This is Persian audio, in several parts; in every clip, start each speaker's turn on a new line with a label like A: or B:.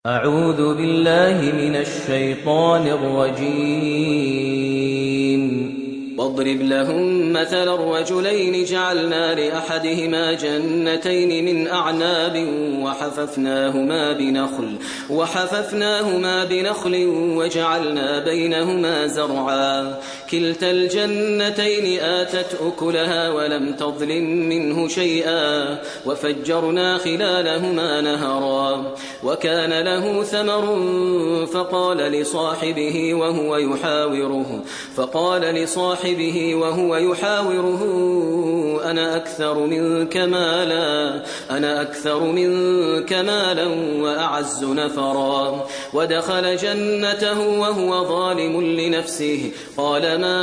A: أعوذ بالله من الشيطان الرجيم واضرب لهم مثل الرجلين جعلنا لأحدهما جنتين من أعناب وحففناهما بنخل وجعلنا بينهما زرعا كلتا الجنتين آتت أكلها ولم تظلم منه شيئا وفجرنا خلالهما نهرا وكان له ثمر فقال لصاحبه وهو يحاوره أنا أكثر منك مالا وأعز نفرا ودخل جنته وهو ظالم لنفسه قال ما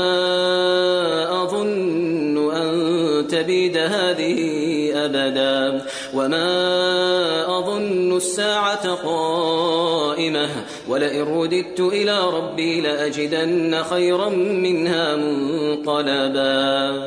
A: أظن أن تبيد هذه أبدا وما أظن الساعة قائمة ولئن رددت إلى ربي لأجدن خيرا منها منقلبا.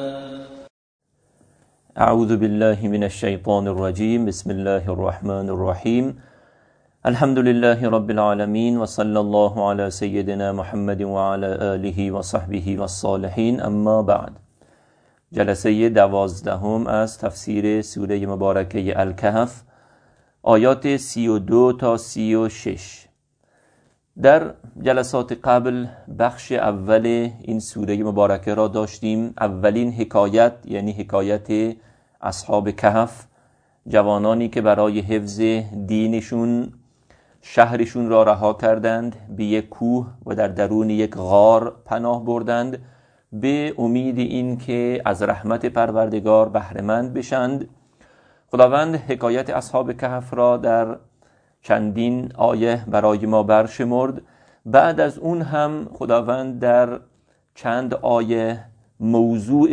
B: أعوذ بالله من الشيطان الرجيم. بسم الله الرحمن الرحيم. الحمد لله رب العالمين وصلى الله على سيدنا محمد وعلى آله وصحبه والصالحين. اما بعد، جلسه 12 از تفسیر سوره مبارکه الکهف، آیات 32 تا 36. در جلسات قبل بخش اول این سوره مبارکه را داشتیم. اولین حکایت، یعنی حکایت اصحاب کهف، جوانانی که برای حفظ دینشون شهرشون را رها کردند، به یک کوه و در درون یک غار پناه بردند به امید این که از رحمت پروردگار بهره‌مند بشند. خداوند حکایت اصحاب کهف را در چندین آیه برای ما برشمرد. بعد از اون هم خداوند در چند آیه موضوع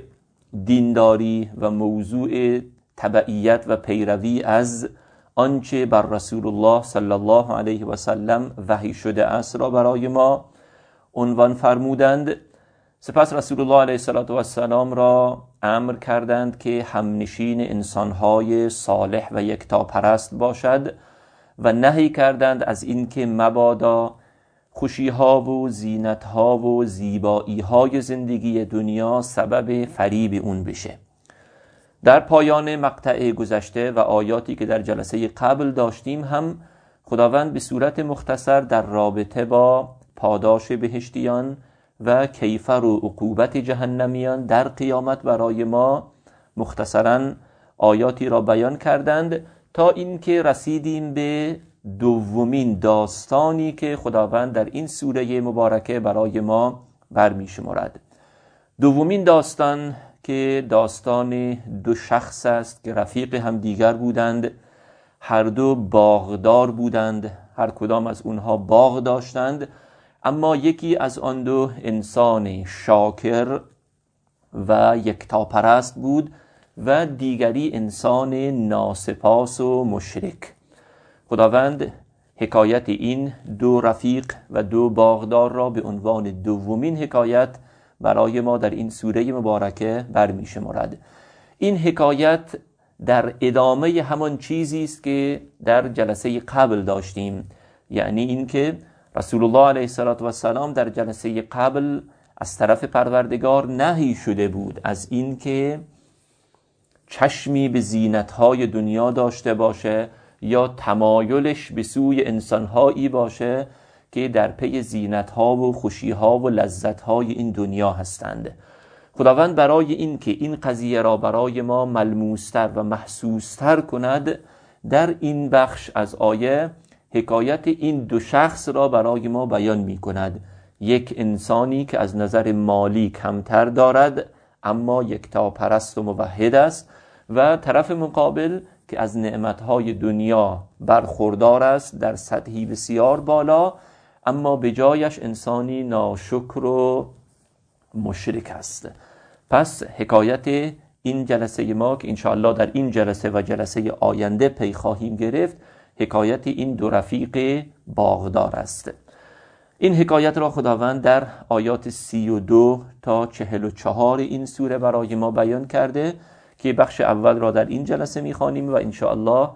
B: دینداری و موضوع تبعیت و پیروی از آنچه بر رسول الله صلی الله علیه و سلم وحی شده است را برای ما عنوان فرمودند. سپس رسول الله علیه السلام را امر کردند که همنشین انسانهای صالح و یکتاپرست باشد و نهی کردند از اینکه مبادا خوشی‌ها و زینت‌ها و زیبایی‌های زندگی دنیا سبب فریب اون بشه. در پایان مقطع گذشته و آیاتی که در جلسه قبل داشتیم هم خداوند به صورت مختصر در رابطه با پاداش بهشتیان و کیفر و عقوبت جهنمیان در قیامت برای ما مختصراً آیاتی را بیان کردند تا اینکه رسیدیم به دومین داستانی که خداوند در این سوره مبارکه برای ما برمی شمارد. دومین داستان که داستان دو شخص است که رفیق هم دیگر بودند، هر دو باغدار بودند، هر کدام از اونها باغ داشتند، اما یکی از آن دو انسان شاکر و یکتاپرست بود و دیگری انسان ناسپاس و مشرک. خداوند حکایت این دو رفیق و دو باغدار را به عنوان دومین حکایت برای ما در این سوره مبارکه برمی شمارد. این حکایت در ادامه همان چیزی است که در جلسه قبل داشتیم، یعنی اینکه رسول الله علیه السلام در جلسه قبل از طرف پروردگار نهی شده بود از اینکه چشمی به زینت‌های دنیا داشته باشه یا تمایلش به سوی انسان‌هایی باشه که در پی زینت‌ها و خوشی‌ها و لذت‌های این دنیا هستند. خداوند برای این که این قضیه را برای ما ملموس‌تر و محسوس‌تر کند، در این بخش از آیه حکایت این دو شخص را برای ما بیان می‌کند. یک انسانی که از نظر مالی کمتر دارد اما یکتاپرست و موحد است، و طرف مقابل که از نعمت‌های دنیا برخوردار است در سطحی بسیار بالا، اما به جایش انسانی ناشکر و مشرک است. پس حکایت این جلسه ما که انشاءالله در این جلسه و جلسه آینده پی خواهیم گرفت، حکایت این دو رفیق باغدار است. این حکایت را خداوند در آیات 32 تا 44 این سوره برای ما بیان کرده که بخش اول را در این جلسه می‌خوانیم و انشاءالله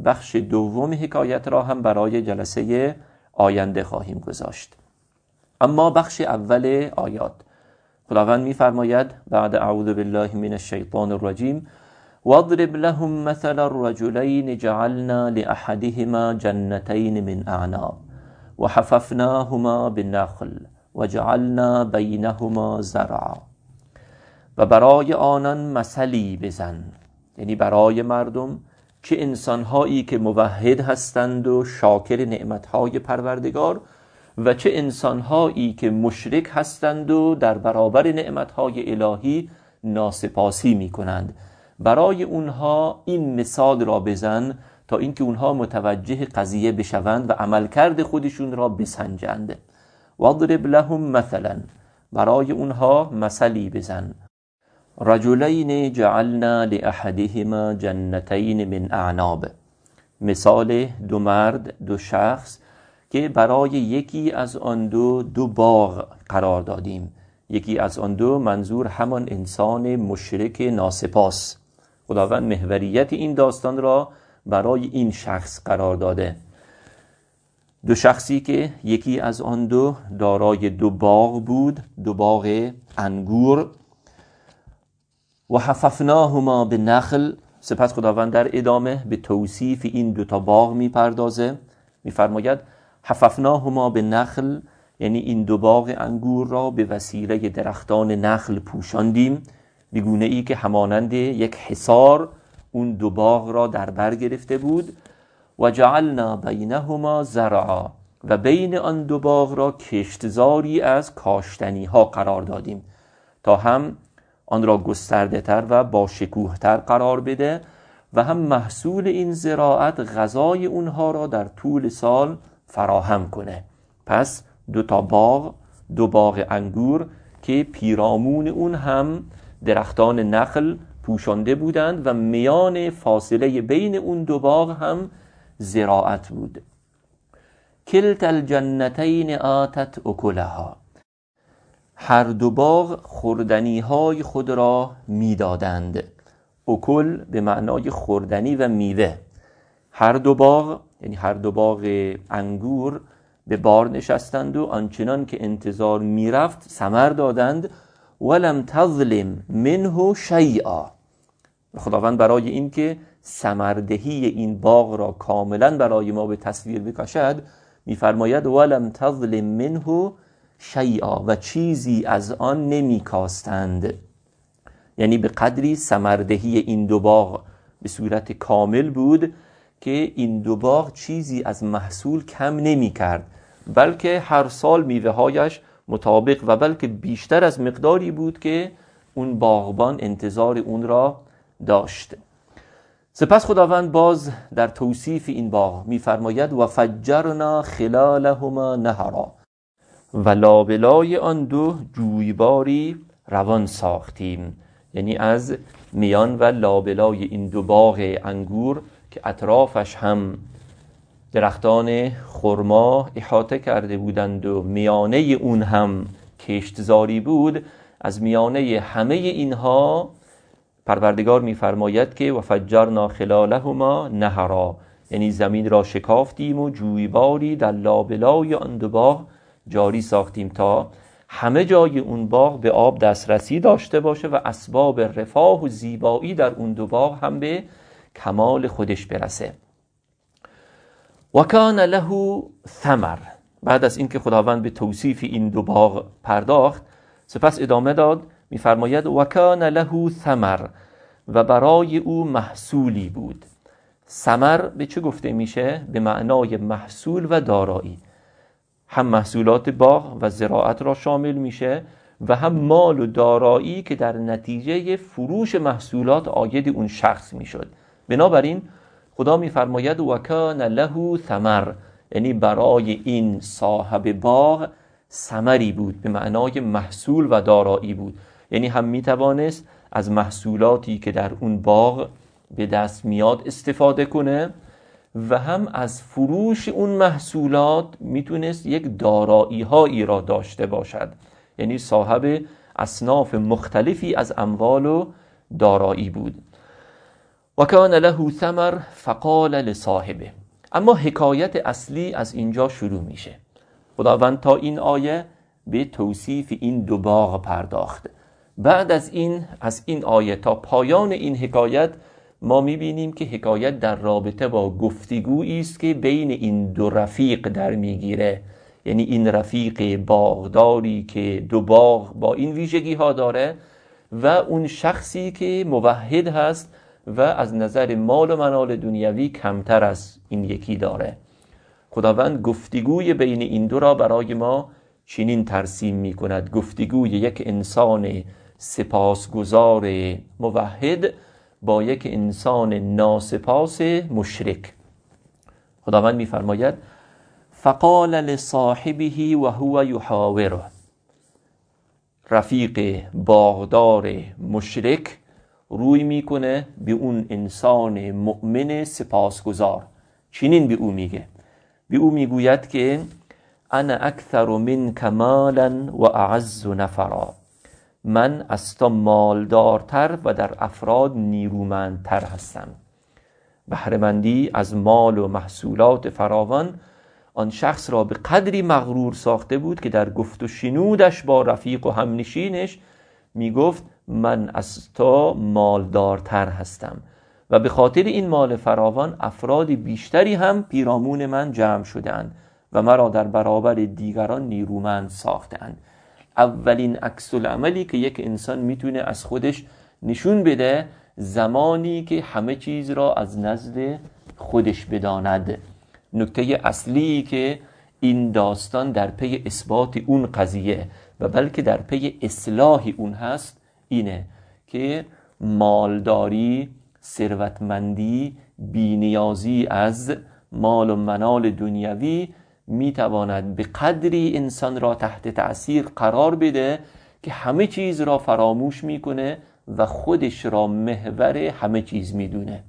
B: بخش دوم حکایت را هم برای جلسه آینده خواهیم گذاشت. اما بخش اول آیات خداوند می‌فرماید بعد اعوذ بالله من الشیطان الرجیم واضرب لهم مثل الرجلين جعلنا لأحدهما جنتين من أعناب وحففناهما بالنخل وجعلنا بینهما زرعا. و برای آنان مثلی بزن، یعنی برای مردم، چه انسانهایی که موحد هستند و شاکر نعمتهای پروردگار و چه انسانهایی که مشرک هستند و در برابر نعمتهای الهی ناسپاسی می کنند. برای اونها این مثال را بزن تا اینکه اونها متوجه قضیه بشوند و عملکرد خودشون را بسنجند. واضرب لهم مثلا، برای اونها مثلی بزن. رجلین جعلنا لأحدهما جنتین من اعناب، مثال دو مرد، دو شخص که برای یکی از آن دو باغ قرار دادیم. یکی از آن دو منظور همان انسان مشرک ناسپاس. خداوند محوریت این داستان را برای این شخص قرار داده. دو شخصی که یکی از آن دو دارای دو باغ بود، دو باغ انگور. و حففناهما بالنخل، سپس خداوند در ادامه به توصیف این دو تا باغ میپردازه، میفرماید حففناهما بالنخل، یعنی این دو باغ انگور را به وسیله درختان نخل پوشاندیم، به گونه ای که همانند یک حصار اون دو باغ را در بر گرفته بود. و جعلنا بینهما زرعا، و بین آن دو باغ را کشتزاری از کاشتنی ها قرار دادیم تا هم آن را گسترده تر و با شکوه تر قرار بده و هم محصول این زراعت غذای اونها را در طول سال فراهم کنه. پس دو باغ انگور که پیرامون اون هم درختان نخل پوشانده بودند و میان فاصله بین اون دو باغ هم زراعت بود. کلتا الجنتین آتت اکلها، هر دو باغ خوردنی های خود را میدادند. اکل به معنای خوردنی و میوه. هر دو باغ، یعنی هر دو باغ انگور، به بار نشستند و آنچنان که انتظار میرفت ثمر دادند. ولم تظلم منه شیئا، خداوند برای این که ثمردهی این باغ را کاملا برای ما به تصویر بکشد میفرماید ولم تظلم منه شیئا، و چیزی از آن نمی کاستند. یعنی به قدری ثمردهی این دو باغ به صورت کامل بود که این دو باغ چیزی از محصول کم نمی کرد، بلکه هر سال میوه هایش مطابق و بلکه بیشتر از مقداری بود که اون باغبان انتظار اون را داشت. سپس خداوند باز در توصیف این باغ میفرماید و فجرنا خلالهما نهرا، و لابلای آن دو جویباری روان ساختیم. یعنی از میان و لابلای این دو باغ انگور که اطرافش هم درختان خرما احاطه کرده بودند و میانه اون هم کشتزاری بود، از میانه همه اینها پروردگار میفرماید که و فجرنا خلالهما نهرا، یعنی زمین را شکافتیم و جویباری در لابلای آن دو باغ جاری ساختیم تا همه جای اون باغ به آب دسترسی داشته باشه و اسباب رفاه و زیبایی در اون دو باغ هم به کمال خودش برسه. و کان له ثمر، بعد از اینکه خداوند به توصیف این دو باغ پرداخت سپس ادامه داد، میفرماید و کان له ثمر، و برای او محصولی بود. ثمر به چه گفته میشه؟ به معنای محصول و دارایی. هم محصولات باغ و زراعت را شامل میشه و هم مال و دارایی که در نتیجه فروش محصولات عاید اون شخص میشد. بنابراین خدا میفرماید و کان له ثمر، یعنی برای این صاحب باغ ثمری بود، به معنای محصول و دارایی بود. یعنی هم میتوانست از محصولاتی که در اون باغ به دست میاد استفاده کنه و هم از فروش اون محصولات میتونست یک دارایی هایی را داشته باشد، یعنی صاحب اصناف مختلفی از اموال و دارایی بود. و کان له ثمر فقال لصاحبه. اما حکایت اصلی از اینجا شروع میشه. خداوند تا این آیه به توصیف این دو باغ پرداخت. بعد از این آیه تا پایان این حکایت ما میبینیم که حکایت در رابطه با گفتگویی است که بین این دو رفیق در میگیره. یعنی این رفیق باغداری که دو باغ با این ویژگی ها داره و اون شخصی که موحد هست و از نظر مال و منال دنیوی کمتر از این یکی داره. خداوند گفتگوی بین این دو را برای ما چنین ترسیم می کند: گفتگوی یک انسان سپاسگزار موحد با یک انسان ناسپاس مشرک. خداوند می فرماید فقال لصاحبه و هو یحاوره. رفیق باغدار مشرک روی میکنه به اون انسان مؤمن سپاسگزار. چنین به او میگه، به او میگوید که انا اکثر منک مالا و اعز نفرا. من از تو مالدارتر و در افراد نیرومندتر هستم. بهره‌مندی از مال و محصولات فراوان آن شخص را به قدری مغرور ساخته بود که در گفت و شنودش با رفیق و همنشینش میگفت من از تو مالدارتر هستم و به خاطر این مال فراوان افراد بیشتری هم پیرامون من جمع شدند و مرا در برابر دیگران نیرومند ساختند. اولین عکس العملی که یک انسان میتونه از خودش نشون بده زمانی که همه چیز را از نزد خودش بداند. نکته اصلی که این داستان در پی اثبات اون قضیه و بلکه در پی اصلاح اون هست اینه که مالداری، ثروتمندی، بی‌نیازی از مال و منال دنیوی میتواند به قدری انسان را تحت تأثیر قرار بده که همه چیز را فراموش میکنه و خودش را محور همه چیز میدونه.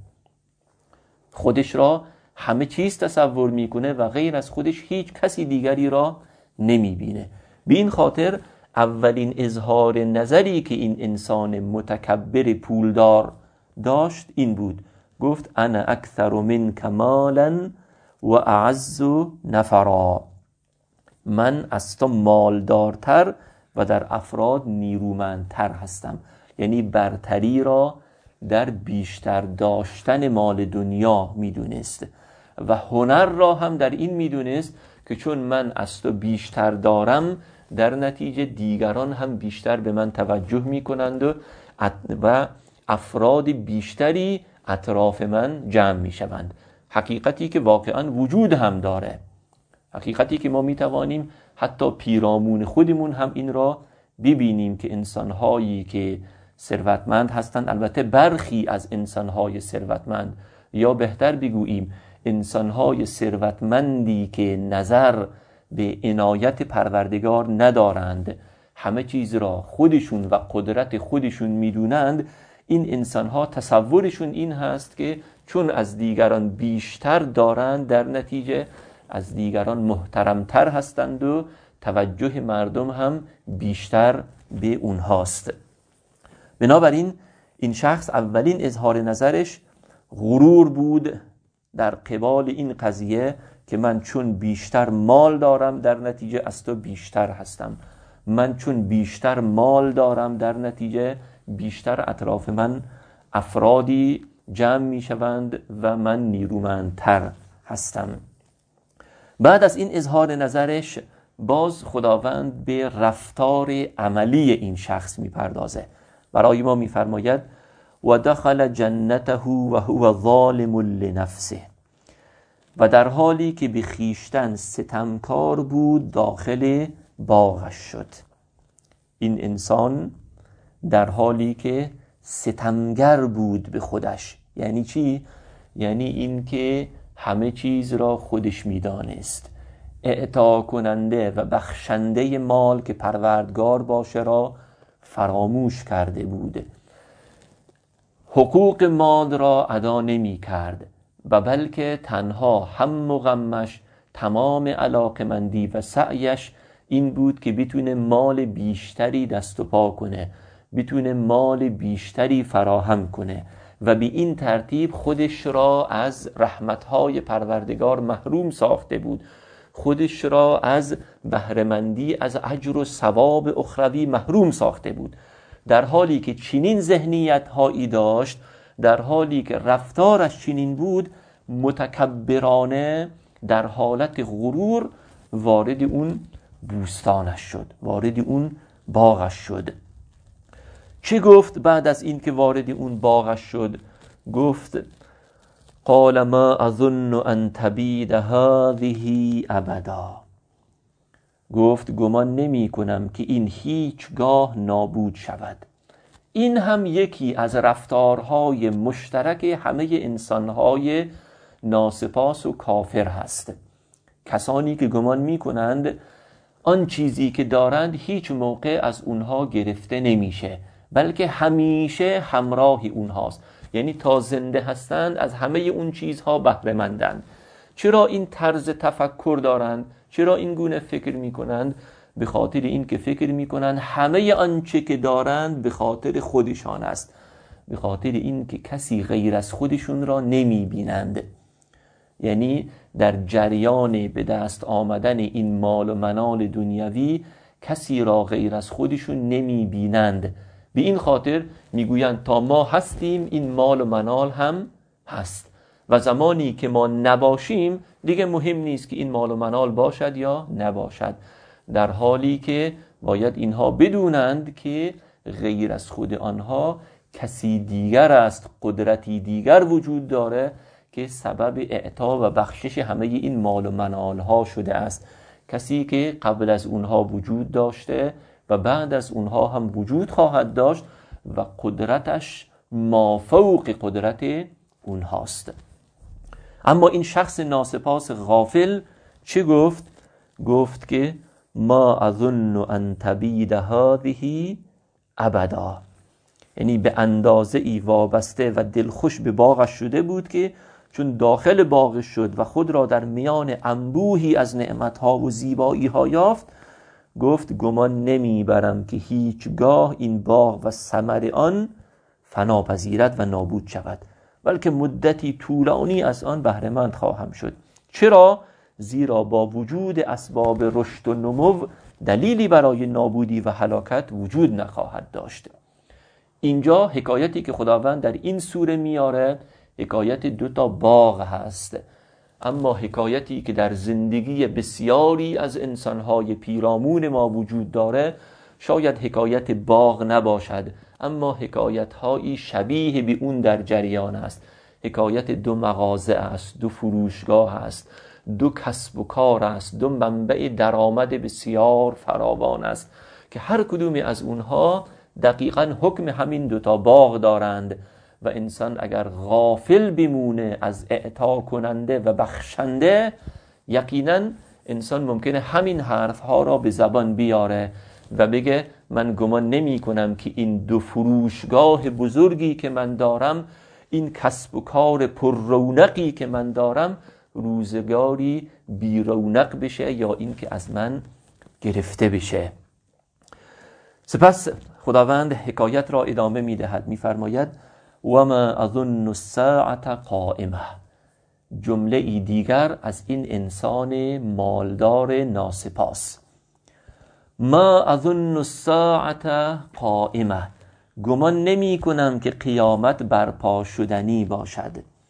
B: خودش را همه چیز تصور میکنه و غیر از خودش هیچ کسی دیگری را نمیبینه. به این خاطر اولین اظهار نظری که این انسان متکبر پولدار داشت این بود، گفت انا اکثر منک مالا و اعز نفرا. من از تو مالدارتر و در افراد نیرومندتر هستم. یعنی برتری را در بیشتر داشتن مال دنیا میدونست و هنر را هم در این میدونست که چون من از تو بیشتر دارم در نتیجه دیگران هم بیشتر به من توجه میکنند و افراد بیشتری اطراف من جمع میشوند. حقیقتی که واقعا وجود هم داره، حقیقتی که ما میتوانیم حتی پیرامون خودمون هم این را ببینیم که انسانهایی که ثروتمند هستند، البته برخی از انسانهای ثروتمند، یا بهتر بگوییم انسانهای ثروتمندی که نظر به عنایت پروردگار ندارند، همه چیز را خودشون و قدرت خودشون میدونند، این انسانها تصورشون این هست که چون از دیگران بیشتر دارند در نتیجه از دیگران محترمتر هستند و توجه مردم هم بیشتر به اونهاست. بنابراین این شخص اولین اظهار نظرش غرور بود در قبال این قضیه که من چون بیشتر مال دارم در نتیجه از تو بیشتر هستم، من چون بیشتر مال دارم در نتیجه بیشتر اطراف من افرادی جمع می شوند و من نیرومندتر هستم. بعد از این اظهار نظرش باز خداوند به رفتار عملی این شخص می پردازه. برای ما می فرماید و دخل جنته و هو ظالم لنفسه. و در حالی که به خویشتن ستمکار بود داخل باغش شد. این انسان در حالی که ستمگر بود به خودش. یعنی چی؟ یعنی این که همه چیز را خودش میدانست، اعطا کننده و بخشنده مال که پروردگار باشه را فراموش کرده بود، حقوق مال را ادا نمی کرد و بلکه تنها هم و غمش، تمام علاقمندی و سعیش این بود که بتونه مال بیشتری دست و پا کنه، بتونه مال بیشتری فراهم کنه و به این ترتیب خودش را از رحمتهای پروردگار محروم ساخته بود، خودش را از بهره‌مندی از اجر و ثواب اخروی محروم ساخته بود. در حالی که چنین ذهنیت هایی داشت، در حالی که رفتارش چنین بود، متکبرانه در حالت غرور وارد اون بوستانش شد، وارد اون باغش شد. چه گفت بعد از این که وارد اون باغش شد؟ گفت قال ما اظن ان تبید هذه ابدا. گفت گمان نمی کنم که این هیچگاه نابود شود. این هم یکی از رفتارهای مشترک همه انسانهای ناسپاس و کافر هست. کسانی که گمان می کنند آن چیزی که دارند هیچ موقع از اونها گرفته نمیشه، بلکه همیشه همراه اونهاست، یعنی تا زنده هستند از همه اون چیزها بهره مندند. چرا این طرز تفکر دارند؟ چرا این گونه فکر میکنند؟ به خاطر این که فکر میکنند همه آنچه که دارند به خاطر خودشان است، به خاطر این که کسی غیر از خودشون را نمیبینند. یعنی در جریان به دست آمدن این مال و منال دنیوی کسی را غیر از خودشون نمیبینند. به این خاطر میگویند تا ما هستیم این مال و منال هم هست، و زمانی که ما نباشیم دیگه مهم نیست که این مال و منال باشد یا نباشد، در حالی که باید اینها بدونند که غیر از خود آنها کسی دیگر است، قدرتی دیگر وجود داره که سبب اعطا و بخشش همه این مال و منال ها شده است. کسی که قبل از اونها وجود داشته و بعد از اونها هم وجود خواهد داشت و قدرتش مافوق قدرت اونهاست. اما این شخص ناسپاس غافل چه گفت؟ گفت که ما اظن ان تبید هذه ابدا. یعنی به اندازه ای وابسته و دلخوش به باغش شده بود که چون داخل باغش شد و خود را در میان انبوهی از نعمتها و زیبایی‌ها یافت، گفت گمان نمیبرم که هیچگاه این باغ و ثمر آن فنا پذیرد و نابود شود، بلکه مدتی طولانی از آن بهره مند خواهم شد. چرا؟ زیرا با وجود اسباب رشد و نمو دلیلی برای نابودی و هلاکت وجود نخواهد داشت. اینجا حکایتی که خداوند در این سوره میاره حکایت 2 باغ هست، اما حکایتی که در زندگی بسیاری از انسانهای پیرامون ما وجود داره شاید حکایت باغ نباشد، اما حکایت‌هایی شبیه به اون در جریان است. حکایت 2 مغازه است، 2 فروشگاه است، 2 کسب و کار است، 2 منبع درآمد بسیار فراوان است که هر کدوم از اونها دقیقاً حکم همین 2 باغ دارند و انسان اگر غافل بمونه از اعطا کننده و بخشنده، یقینا انسان ممکنه همین حرفها را به زبان بیاره و بگه من گمان نمی کنم که این 2 فروشگاه بزرگی که من دارم، این کسب و کار پر رونقی که من دارم روزگاری بی رونق بشه یا این که از من گرفته بشه. سپس خداوند حکایت را ادامه می دهد، می فرماید و ما اظن الساعة قائمه. جمله ای دیگر از این انسان مالدار ناسپاس. ما اظن الساعة قائمه، گمان نمی کنم که قیامت برپا شدنی باشد.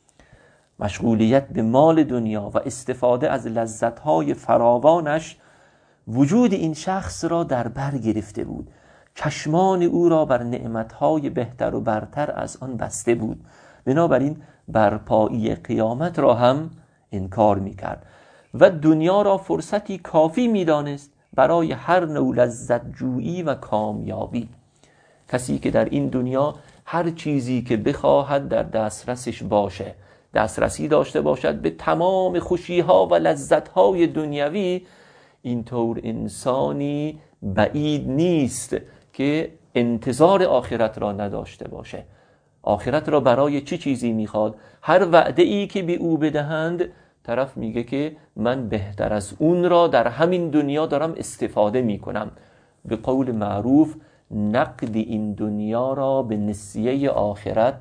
B: مشغولیت به مال دنیا و استفاده از لذتهای فراوانش وجود این شخص را در بر گرفته بود. چشمان او را بر نعمتهای بهتر و برتر از آن بسته بود، بنابراین برپایی قیامت را هم انکار میکرد و دنیا را فرصتی کافی میدانست برای هر نوع لذت جویی و کامیابی. کسی که در این دنیا هر چیزی که بخواهد در دسترسش باشه، دسترسی داشته باشد به تمام خوشیها و لذتهای دنیوی، اینطور انسانی بعید نیست که انتظار آخرت را نداشته باشه. آخرت را برای چه چیزی میخواد؟ هر وعده ای که به او بدهند طرف میگه که من بهتر از اون را در همین دنیا دارم استفاده میکنم. به قول معروف نقد این دنیا را به نسیه آخرت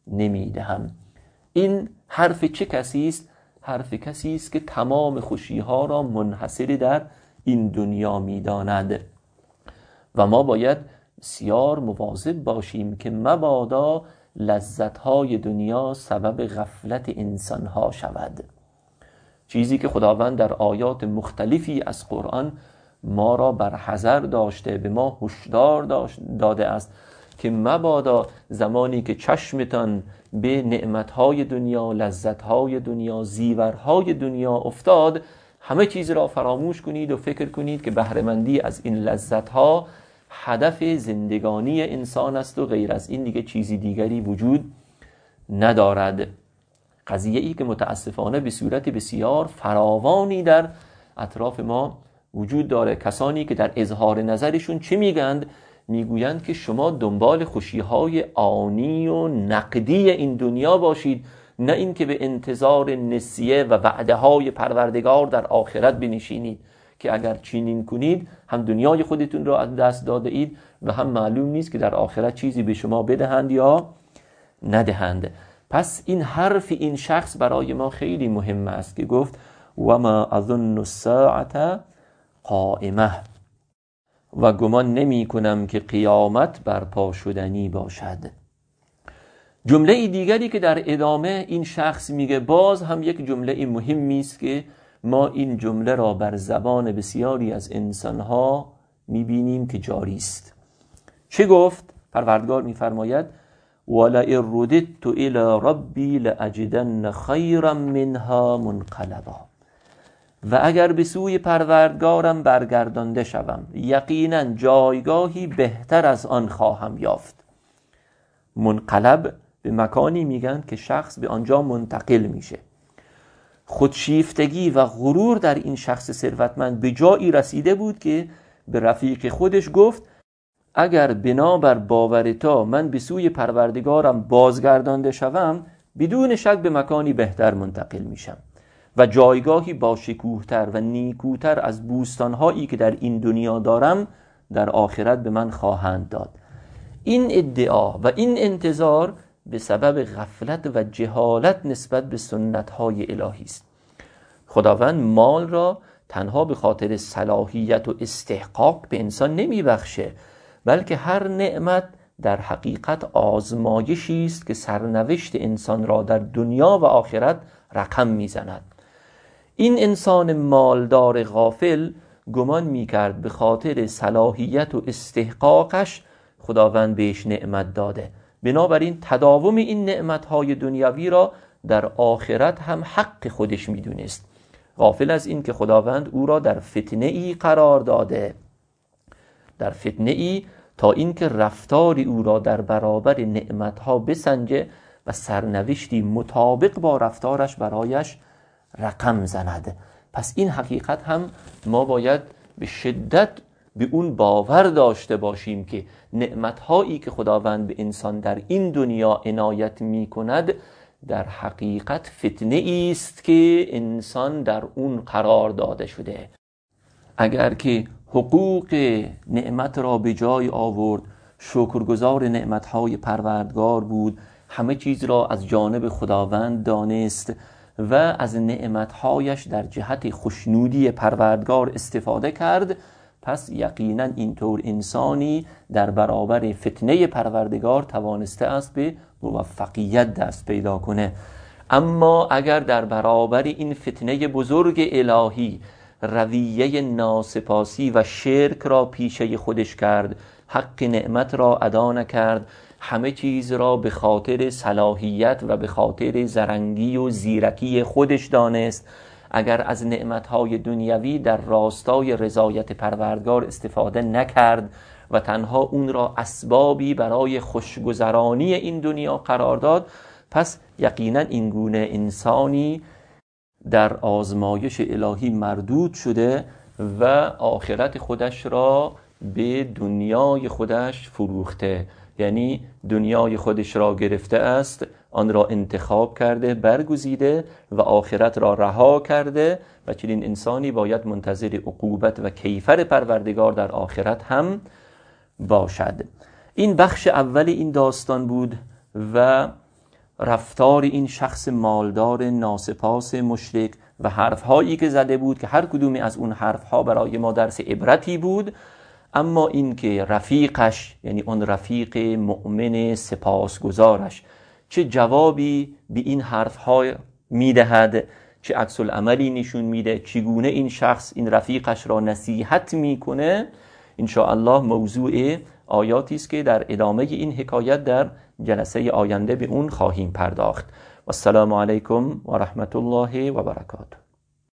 B: نمیدهم. این حرف چه کسی است؟ حرف کسی است که تمام خوشی‌ها را منحصر در این دنیا می‌داند و ما باید بسیار مواظب باشیم که مبادا لذت‌های دنیا سبب غفلت انسان‌ها شود. چیزی که خداوند در آیات مختلفی از قرآن ما را بر حذر داشته، به ما هشدار داده است که مبادا زمانی که چشمتان به نعمتهای دنیا، لذتهای دنیا، زیورهای دنیا افتاد، همه چیز را فراموش کنید و فکر کنید که بهره‌مندی از این لذتها هدف زندگانی انسان است و غیر از این دیگه چیزی دیگری وجود ندارد. قضیه ای که متاسفانه به صورت بسیار فراوانی در اطراف ما وجود داره. کسانی که در اظهار نظرشون چی میگند؟ میگویند که شما دنبال خوشی‌های آنی و نقدی این دنیا باشید، نه این که به انتظار نسیه و وعده‌های پروردگار در آخرت بنشینید که اگر چنین کنید هم دنیای خودتون را از دست داده اید و هم معلوم نیست که در آخرت چیزی به شما بدهند یا ندهند. پس این حرف این شخص برای ما خیلی مهم است که گفت و ما اظن الساعة قائمه، و گمان نمی کنم که قیامت برپا شدنی باشد. جمله دیگری که در ادامه این شخص میگه باز هم یک جمله مهمی است که ما این جمله را بر زبان بسیاری از انسانها میبینیم که جاری است. چه گفت؟ پروردگار میفرماید ولئن رددت الی ربی لاجدن خیرا منها منقلبا، و اگر به سوی پروردگارم برگردانده شوم یقینا جایگاهی بهتر از آن خواهم یافت. منقلب به مکانی میگن که شخص به آنجا منتقل میشه. خودشیفتگی و غرور در این شخص ثروتمند به جایی رسیده بود که به رفیق خودش گفت اگر بنابر باور تو من به سوی پروردگارم بازگردانده شوم بدون شک به مکانی بهتر منتقل میشم و جایگاهی با شکوهتر و نیکوتر از بوستانهایی که در این دنیا دارم در آخرت به من خواهند داد. این ادعا و این انتظار به سبب غفلت و جهالت نسبت به سنت‌های الهی است. خداوند مال را تنها به خاطر صلاحیت و استحقاق به انسان نمیبخشه، بلکه هر نعمت در حقیقت آزمایشی است که سرنوشت انسان را در دنیا و آخرت رقم میزند. این انسان مالدار غافل گمان میکرد به خاطر صلاحیت و استحقاقش خداوند بهش نعمت داده، بنابراین تداوم این نعمتهای دنیاوی را در آخرت هم حق خودش میدونست، غافل از این که خداوند او را در فتنه ای قرار داده، در فتنه ای تا اینکه رفتار او را در برابر نعمتها بسنجه و سرنوشتی مطابق با رفتارش برایش رقم زند. پس این حقیقت هم ما باید به شدت به اون باور داشته باشیم که نعمتهایی که خداوند به انسان در این دنیا عنایت می کند در حقیقت فتنه است که انسان در اون قرار داده شده. اگر که حقوق نعمت را به جای آورد، شکرگزار نعمتهای پروردگار بود، همه چیز را از جانب خداوند دانست و از نعمتهایش در جهت خوشنودی پروردگار استفاده کرد، پس یقینا اینطور انسانی در برابر فتنه پروردگار توانسته است به موفقیت دست پیدا کنه. اما اگر در برابر این فتنه بزرگ الهی رویه ناسپاسی و شرک را پیشه خودش کرد، حق نعمت را ادا نکرد، همه چیز را به خاطر صلاحیت و به خاطر زرنگی و زیرکی خودش دانست، اگر از نعمتهای دنیوی در راستای رضایت پروردگار استفاده نکرد و تنها اون را اسبابی برای خوشگذرانی این دنیا قرار داد، پس یقینا این گونه انسانی در آزمایش الهی مردود شده و آخرت خودش را به دنیای خودش فروخته، یعنی دنیای خودش را گرفته است، آن را انتخاب کرده، برگزیده و آخرت را رها کرده و چنین انسانی باید منتظر عقوبت و کیفر پروردگار در آخرت هم باشد. این بخش اول این داستان بود و رفتار این شخص مالدار ناسپاس مشرک و حرفهایی که زده بود که هر کدومی از اون حرفها برای ما درس عبرتی بود، اما این که رفیقش، یعنی اون رفیق مؤمن سپاسگزارش، چه جوابی به این حرفها میدهد، چه عکس العملی نشون میده، چگونه این شخص این رفیقش را نصیحت میکنه، ان شاء الله موضوع آیاتی است که در ادامه این حکایت در جلسه آینده به اون خواهیم پرداخت. و السلام علیکم و رحمت الله و برکاته.